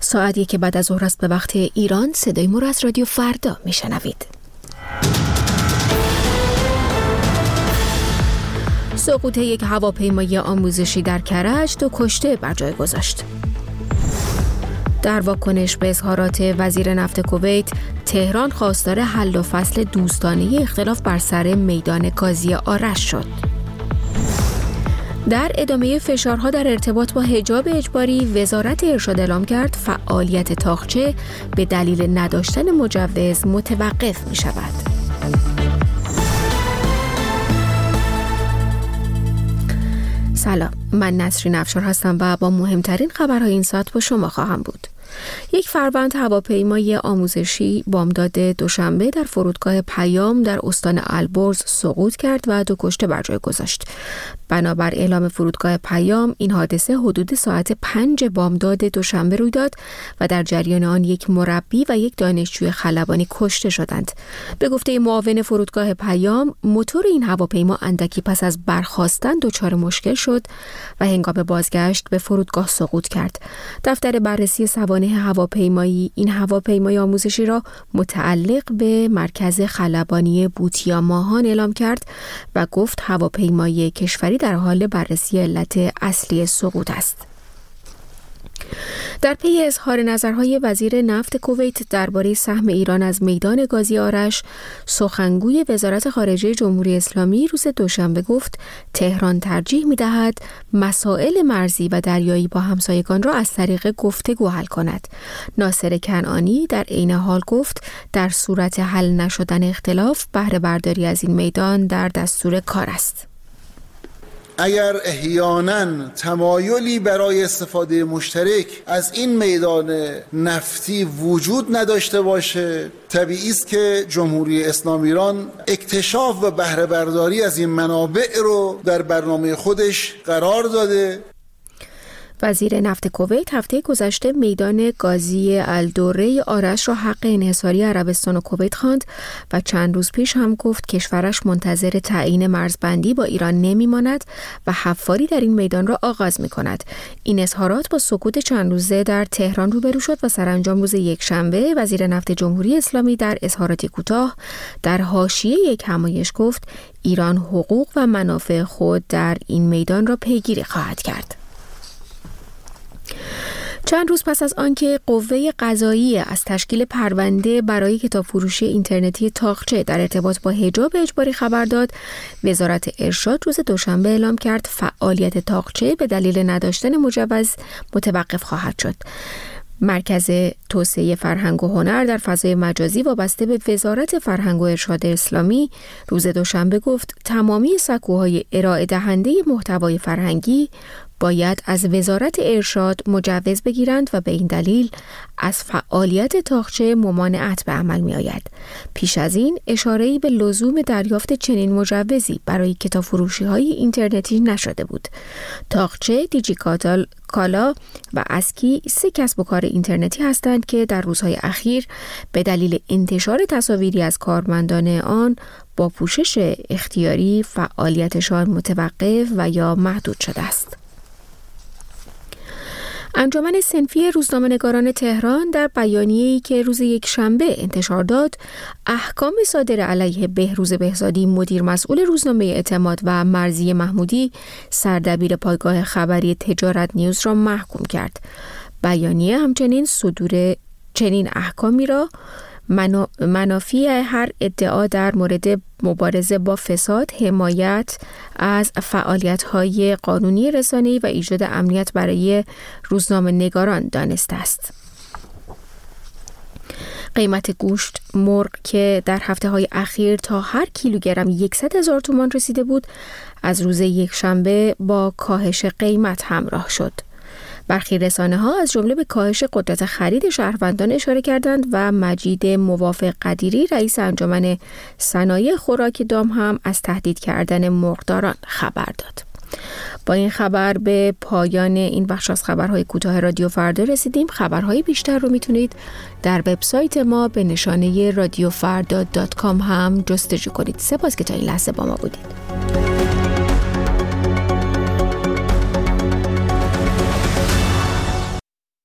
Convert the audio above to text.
ساعت که بعد از ظهر است به وقت ایران. صدای ما را از رادیو فردا میشنوید. سقوط یک هواپیمای آموزشی در کرج 2 کشته بر جای گذاشت. در واکنش به اظهارات وزیر نفت کویت، تهران خواستار حل و فصل دوستانه اختلاف بر سر میدان گازی آرش شد. در ادامه فشارها در ارتباط با حجاب اجباری، وزارت ارشاد اعلام کرد فعالیت طاقچه به دلیل نداشتن مجوز متوقف می شود. سلام، من نسرین افشار هستم و با مهمترین خبرهای این ساعت با شما خواهم بود. 1 فروند هواپیمای آموزشی بامداد دوشنبه در فرودگاه پیام در استان البرز سقوط کرد و 2 کشته بر جای گذاشت. بنابر اعلام فرودگاه پیام، این حادثه حدود ساعت 5 بامداد دوشنبه روی داد و در جریان آن 1 مربی و 1 دانشجوی خلبانی کشته شدند. به گفته معاون فرودگاه پیام، موتور این هواپیما اندکی پس از برخاستن دچار مشکل شد و هنگام بازگشت به فرودگاه سقوط کرد. دفتر بررسی سوانح هواپیمایی این هواپیمای آموزشی را متعلق به مرکز خلبانی بوتیا ماهان اعلام کرد و گفت هواپیمای کشوری در حال بررسی علت اصلی سقوط است. در پی اظهار نظرهای وزیر نفت کویت درباره سهم ایران از میدان گازی آرش، سخنگوی وزارت خارجه جمهوری اسلامی روز دوشنبه گفت تهران ترجیح می‌دهد مسائل مرزی و دریایی با همسایگان را از طریق گفتگو حل کند. ناصر کنعانی در عین حال گفت در صورت حل نشدن اختلاف، بهره برداری از این میدان در دستور کار است. اگر احیانا تمایلی برای استفاده مشترک از این میدان نفتی وجود نداشته باشه، طبیعی است که جمهوری اسلامی ایران اکتشاف و بهره برداری از این منابع رو در برنامه خودش قرار داده. وزیر نفت کویت هفته گذشته میدان گازی الدوره آرش را حق انحصاری عربستان و کویت خواند و چند روز پیش هم گفت کشورش منتظر تعیین مرزبندی با ایران نمیماند و حفاری در این میدان را آغاز می‌کند. این اظهارات با سکوت چند روزه در تهران روبرو شد و سرانجام روز یکشنبه وزیر نفت جمهوری اسلامی در اظهاراتی کوتاه در حاشیه یک همایش گفت ایران حقوق و منافع خود در این میدان را پیگیری خواهد کرد. چند روز پس از آنکه قوه قضاییه از تشکیل پرونده برای کتابفروشی اینترنتی طاقچه در ارتباط با حجاب اجباری خبر داد، وزارت ارشاد روز دوشنبه اعلام کرد فعالیت طاقچه به دلیل نداشتن مجوز متوقف خواهد شد. مرکز توسعه فرهنگ و هنر در فضای مجازی وابسته به وزارت فرهنگ و ارشاد اسلامی روز دوشنبه گفت تمامی سکوهای ارائه دهنده محتوای فرهنگی باید از وزارت ارشاد مجوز بگیرند و به این دلیل از فعالیت طاقچه ممانعت به عمل می آید. پیش از این اشاره‌ای به لزوم دریافت چنین مجوزی برای کتابفروشی‌های اینترنتی نشده بود. طاقچه، دیجیکالا و اسکی 3 کسب و کار اینترنتی هستند که در روزهای اخیر به دلیل انتشار تصاویری از کارمندان آن با پوشش اختیاری فعالیتشان متوقف و یا محدود شده است. انجمن صنفی روزنامه‌نگاران تهران در بیانیه‌ای که روز یکشنبه انتشار داد، احکام صادر علیه بهروز بهزادی مدیر مسئول روزنامه اعتماد و مرضیه محمودی سردبیر پایگاه خبری تجارت نیوز را محکوم کرد. بیانیه همچنین صدور چنین احکامی را منافی هر ادعا در مورد مبارزه با فساد، حمایت از فعالیت‌های قانونی رسانه‌ای و ایجاد امنیت برای روزنامه‌نگاران دانسته است. قیمت گوشت مرغ که در هفته‌های اخیر تا هر کیلوگرم 100,000 تومان رسیده بود، از روز یکشنبه با کاهش قیمت همراه شد. برخی رسانه‌ها از جمله به کاهش قدرت خرید شهروندان اشاره کردند و مجید موافق قدیری رئیس انجمن صنایع خوراک دام هم از تهدید کردن مرغداران خبر داد. با این خبر به پایان این بخش از خبرهای کوتاه رادیو فردا رسیدیم. خبرهای بیشتر رو میتونید در وبسایت ما به نشانه radiofarda.com هم جستجو کنید. سپاس که تا این لحظه با ما بودید.